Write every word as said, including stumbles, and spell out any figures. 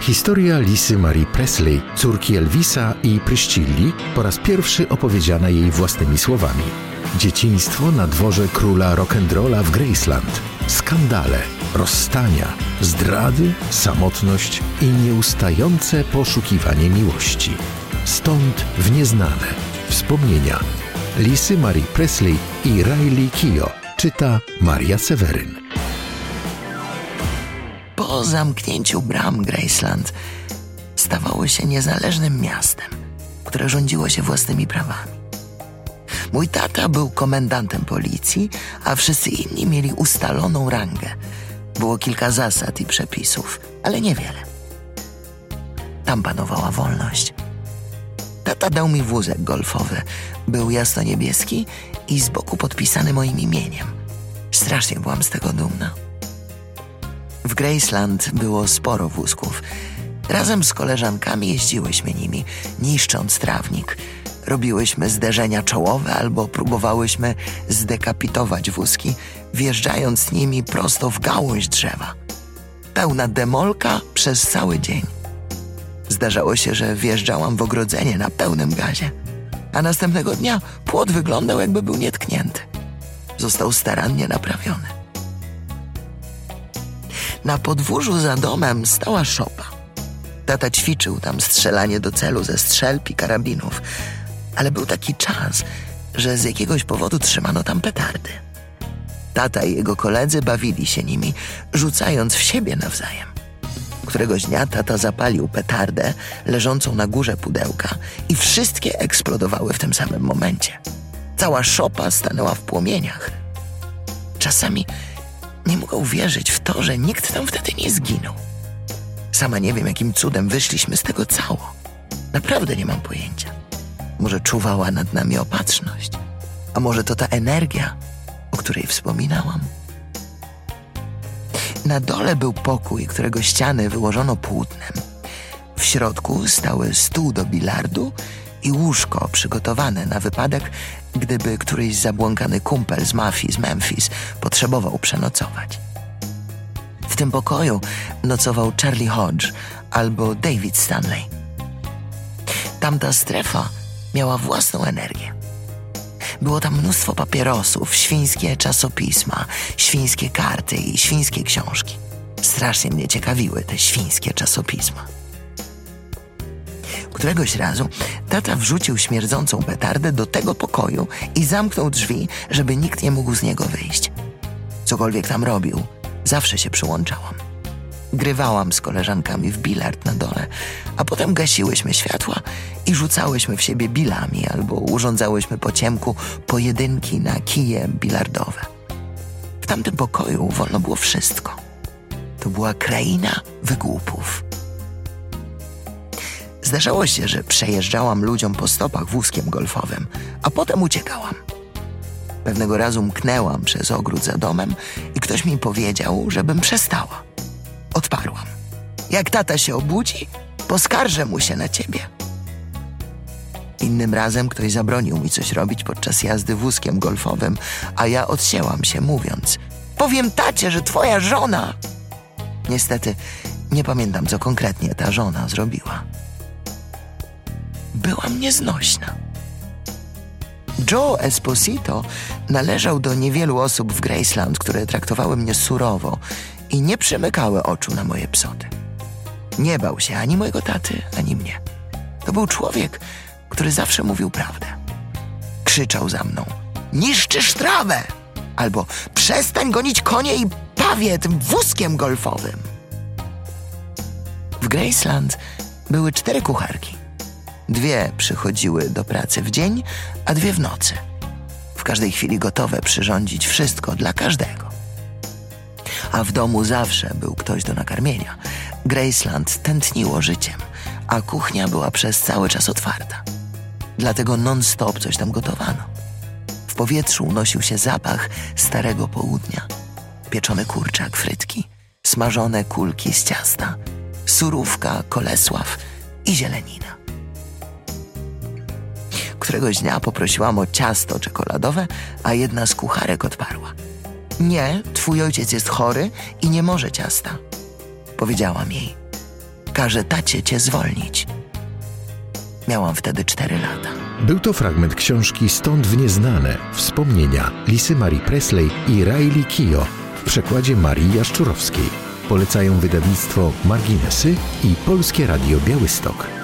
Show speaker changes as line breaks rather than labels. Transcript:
Historia Lisy Marie Presley, córki Elvisa i Priscilli, po raz pierwszy opowiedziana jej własnymi słowami. Dzieciństwo na dworze króla rock'n'rolla w Graceland. Skandale, rozstania, zdrady, samotność i nieustające poszukiwanie miłości. Stąd w nieznane wspomnienia Lisy Marie Presley i Riley Keough. Czyta Maria Seweryn.
Po zamknięciu bram Graceland stawało się niezależnym miastem, które rządziło się własnymi prawami. Mój tata był komendantem policji, a wszyscy inni mieli ustaloną rangę. Było kilka zasad i przepisów, ale niewiele. Tam panowała wolność. Tata dał mi wózek golfowy. Był jasno-niebieski i z boku podpisany moim imieniem. Strasznie byłam z tego dumna. W Graceland było sporo wózków. Razem z koleżankami jeździłyśmy nimi, niszcząc trawnik. Robiłyśmy zderzenia czołowe albo próbowałyśmy zdekapitować wózki, wjeżdżając nimi prosto w gałąź drzewa. Pełna demolka przez cały dzień. Zdarzało się, że wjeżdżałam w ogrodzenie na pełnym gazie, a następnego dnia płot wyglądał, jakby był nietknięty. Został starannie naprawiony. Na podwórzu za domem stała szopa. Tata ćwiczył tam strzelanie do celu ze strzelb i karabinów, ale był taki czas, że z jakiegoś powodu trzymano tam petardy. Tata i jego koledzy bawili się nimi, rzucając w siebie nawzajem. Któregoś dnia tata zapalił petardę leżącą na górze pudełka i wszystkie eksplodowały w tym samym momencie. Cała szopa stanęła w płomieniach. Czasami nie mogę uwierzyć w to, że nikt tam wtedy nie zginął. Sama nie wiem, jakim cudem wyszliśmy z tego cało. Naprawdę nie mam pojęcia. Może czuwała nad nami opatrzność, a może to ta energia, o której wspominałam. Na dole był pokój, którego ściany wyłożono płótnem. W środku stały stół do bilardu i łóżko przygotowane na wypadek, gdyby któryś zabłąkany kumpel z mafii z Memphis potrzebował przenocować. W tym pokoju nocował Charlie Hodge albo David Stanley. Tamta strefa miała własną energię. Było tam mnóstwo papierosów, świńskie czasopisma, świńskie karty i świńskie książki. Strasznie mnie ciekawiły te świńskie czasopisma. Któregoś razu tata wrzucił śmierdzącą petardę do tego pokoju i zamknął drzwi, żeby nikt nie mógł z niego wyjść. Cokolwiek tam robił, zawsze się przyłączałam. Grywałam z koleżankami w bilard na dole, a potem gasiłyśmy światła i rzucałyśmy w siebie bilami albo urządzałyśmy po ciemku pojedynki na kije bilardowe. W tamtym pokoju wolno było wszystko. To była kraina wygłupów. Zdarzało się, że przejeżdżałam ludziom po stopach wózkiem golfowym, a potem uciekałam. Pewnego razu mknęłam przez ogród za domem i ktoś mi powiedział, żebym przestała. Odparłam. Jak tata się obudzi, poskarżę mu się na ciebie. Innym razem ktoś zabronił mi coś robić podczas jazdy wózkiem golfowym, a ja odcięłam się, mówiąc: powiem tacie, że twoja żona... Niestety nie pamiętam, co konkretnie ta żona zrobiła. Byłam nieznośna. Joe Esposito należał do niewielu osób w Graceland, które traktowały mnie surowo i nie przymykały oczu na moje psoty. Nie bał się ani mojego taty, ani mnie. To był człowiek, który zawsze mówił prawdę. Krzyczał za mną: niszczysz trawę! Albo przestań gonić konie i pawie tym wózkiem golfowym. W Graceland były cztery kucharki. Dwie przychodziły do pracy w dzień, a dwie w nocy. W każdej chwili gotowe przyrządzić wszystko dla każdego. A w domu zawsze był ktoś do nakarmienia. Graceland tętniło życiem, a kuchnia była przez cały czas otwarta. Dlatego non-stop coś tam gotowano. W powietrzu unosił się zapach starego południa. Pieczony kurczak, frytki, smażone kulki z ciasta, surówka, kolesław i zielenina. Któregoś dnia poprosiłam o ciasto czekoladowe, a jedna z kucharek odparła: nie, twój ojciec jest chory i nie może ciasta. Powiedziałam jej: każe tacie cię zwolnić. Miałam wtedy cztery lata.
Był to fragment książki Stąd w nieznane. Wspomnienia Lisy Marie Presley i Riley Keough w przekładzie Marii Jaszczurowskiej. Polecają wydawnictwo Marginesy i Polskie Radio Białystok.